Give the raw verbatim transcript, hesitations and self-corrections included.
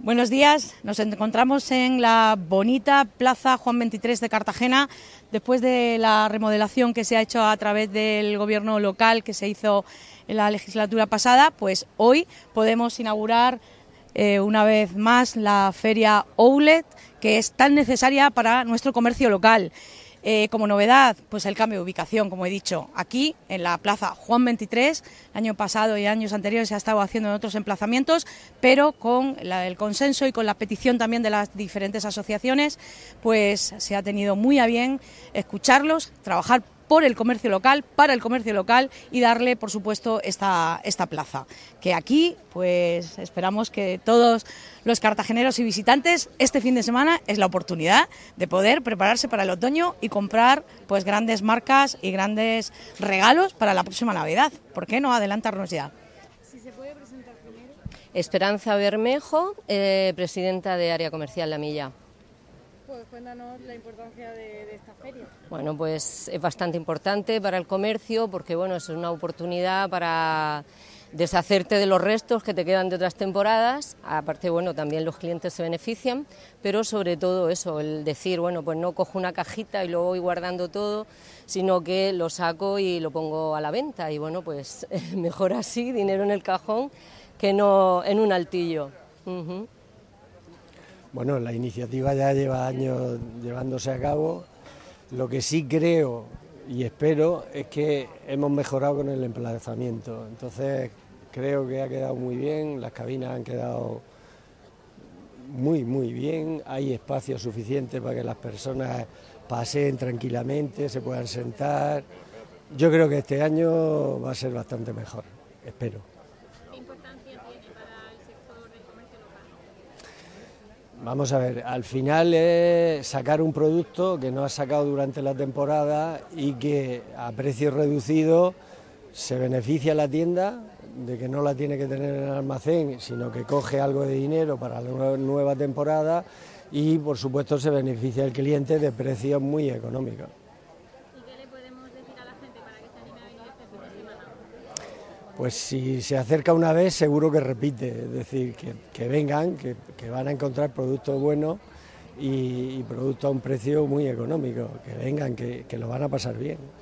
Buenos días, nos encontramos en la bonita Plaza Juan veintitrés de Cartagena, después de la remodelación que se ha hecho a través del gobierno local que se hizo en la legislatura pasada. Pues hoy podemos inaugurar eh, una vez más la feria Outlet, que es tan necesaria para nuestro comercio local. Eh, como novedad, pues el cambio de ubicación, como he dicho, aquí en la Plaza Juan veintitrés. El año pasado y años anteriores se ha estado haciendo en otros emplazamientos, pero con la, el consenso y con la petición también de las diferentes asociaciones, pues se ha tenido muy a bien escucharlos, trabajar por el comercio local, para el comercio local y darle, por supuesto, esta, esta plaza. Que aquí, pues esperamos que todos los cartageneros y visitantes, este fin de semana es la oportunidad de poder prepararse para el otoño y comprar pues grandes marcas y grandes regalos para la próxima Navidad. ¿Por qué no adelantarnos ya? Si se puede presentar primero. Esperanza Bermejo, eh, presidenta de Área Comercial La Milla. Pues cuéntanos la importancia de, de esta feria. Bueno, pues es bastante importante para el comercio porque bueno, es una oportunidad para deshacerte de los restos que te quedan de otras temporadas. Aparte, bueno, también los clientes se benefician, pero sobre todo eso, el decir, bueno, pues no cojo una cajita y lo voy guardando todo, sino que lo saco y lo pongo a la venta. Y bueno, pues mejor así, dinero en el cajón, que no en un altillo. Uh-huh. Bueno, la iniciativa ya lleva años llevándose a cabo. Lo que sí creo y espero es que hemos mejorado con el emplazamiento. Entonces creo que ha quedado muy bien, las cabinas han quedado muy, muy bien. Hay espacio suficiente para que las personas paseen tranquilamente, se puedan sentar. Yo creo que este año va a ser bastante mejor, espero. ¿Qué importancia tiene para el sector del comercio local? Vamos a ver, al final es sacar un producto que no has sacado durante la temporada y que a precio reducido se beneficia a la tienda de que no la tiene que tener en el almacén, sino que coge algo de dinero para la nueva temporada y por supuesto se beneficia al cliente de precios muy económicos. ¿Y qué le podemos decir a la gente para que se anime a venir este fin de semana? Pues si se acerca una vez seguro que repite, es decir, que, que vengan, que, que van a encontrar productos buenos y, y productos a un precio muy económico, que vengan, que, que lo van a pasar bien.